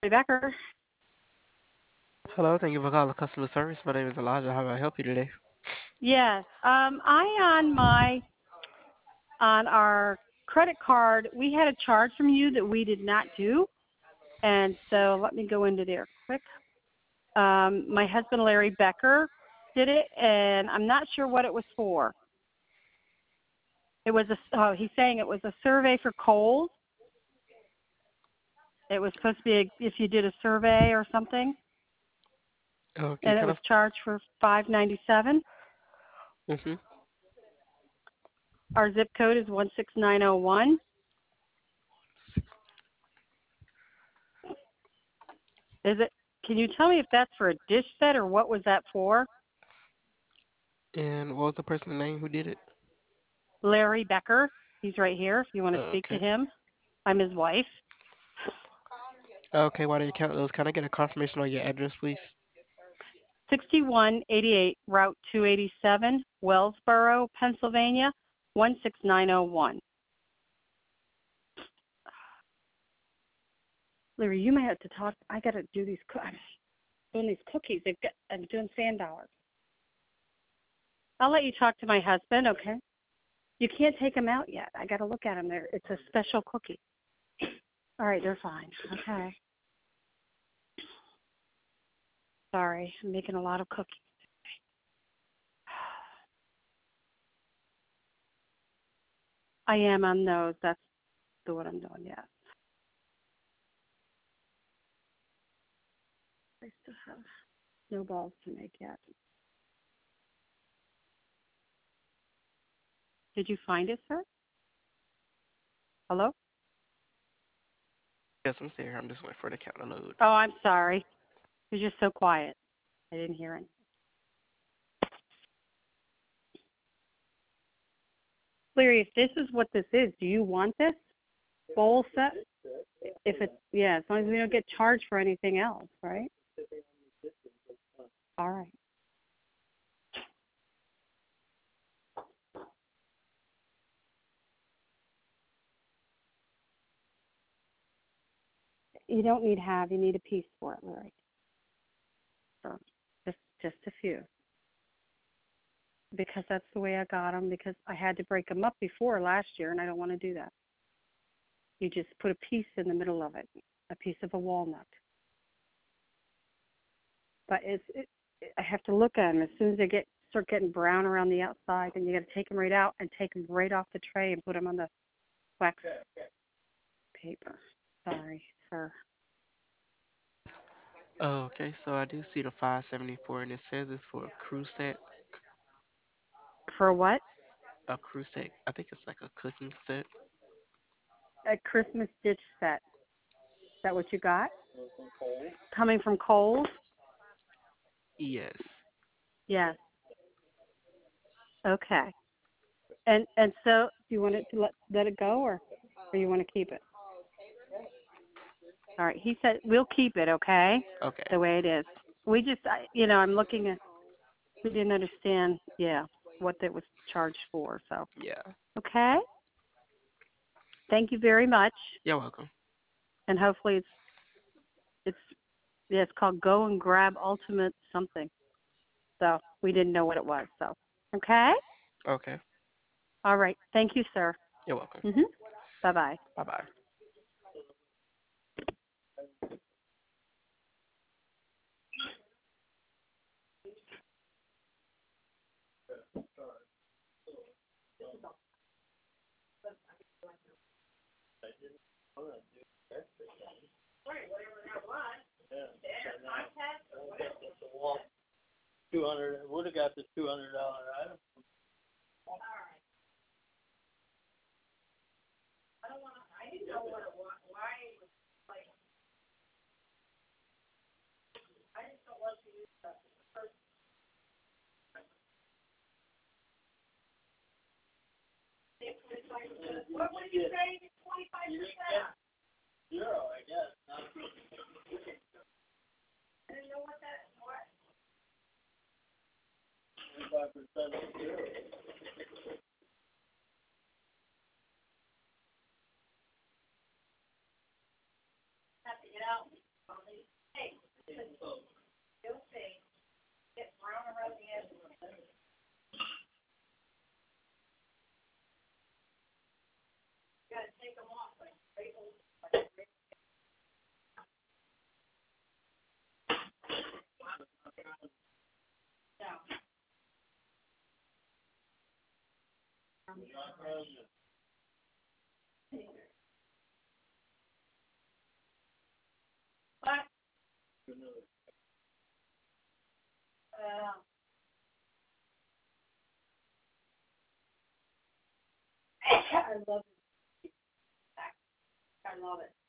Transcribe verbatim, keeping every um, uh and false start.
Becker. Hello, thank you for calling customer service. My name is Elijah. How may I help you today? Yes. Um, I on my on our credit card, we had a charge from you that we did not do, and so let me go into there quick. Um, my husband Larry Becker did it, and I'm not sure what it was for. It was a oh, he's saying it was a survey for Kohl's. It was supposed to be a, if you did a survey or something, Okay, and it kind was of. charged for five ninety seven. Mm-hmm. Our zip code is one six nine zero one. Is it? Can you tell me if that's for a dish set or what was that for? And what was the person's name who did it? Larry Becker. He's right here. If you want to speak to Okay. him, I'm his wife. Okay, why do you count those? Can I get a confirmation on your address, please? sixty-one eighty-eight Route two eighty-seven, Wellsboro, Pennsylvania, one six nine zero one. Larry, you may have to talk. I got to do these. I'm doing these cookies. They've got, I'm doing sand dollars. I'll let you talk to my husband. Okay. You can't take them out yet. I got to look at them. There. It's a special cookie. All right, they're fine. Okay. Sorry, I'm making a lot of cookies. I am on those. That's the what I'm doing. Yes. I still have snowballs to make yet. Did you find it, sir? Hello? Yes, I'm still here. I'm just waiting for the count to load. Oh, I'm sorry. You're just so quiet. I didn't hear it. Larry, if this is what this is, do you want this bowl set? If it's, yeah, as long as we don't get charged for anything else, right? All right. You don't need half. You need a piece for it, Larry. So just, just a few. Because that's the way I got them, because I had to break them up before last year, and I don't want to do that. You just put a piece in the middle of it, a piece of a walnut. But it's, it, I have to look at them as soon as they get start getting brown around the outside, and you got to take them right out and take them right off the tray and put them on the wax paper. Sorry, sir. Oh, okay, so I do see the five seventy-four, and it says it's for a crew set. For what? A crew set. I think it's like a cooking set. A Christmas dish set. Is that what you got? Coming from Kohl's? Yes. Yes. Okay. And and so, do you want it to let let it go, or or you want to keep it? All right. He said we'll keep it. Okay, Okay. the way it is. We just, I, you know, I'm looking at. We didn't understand. Yeah, what that was charged for. So Yeah. okay. Thank you very much, You're welcome. and hopefully it's it's yeah, it's called Go and Grab Ultimate something. So we didn't know what it was. So okay. Okay. All right. Thank you, sir. You're welcome. Mhm. Bye bye. Bye bye. Two hundred would have got the two hundred dollar item. What would you say? Twenty-five percent. Zero, I guess. I didn't know what that was. Twenty-five percent of zero. Have to get out. What? Uh, I love it. I love it.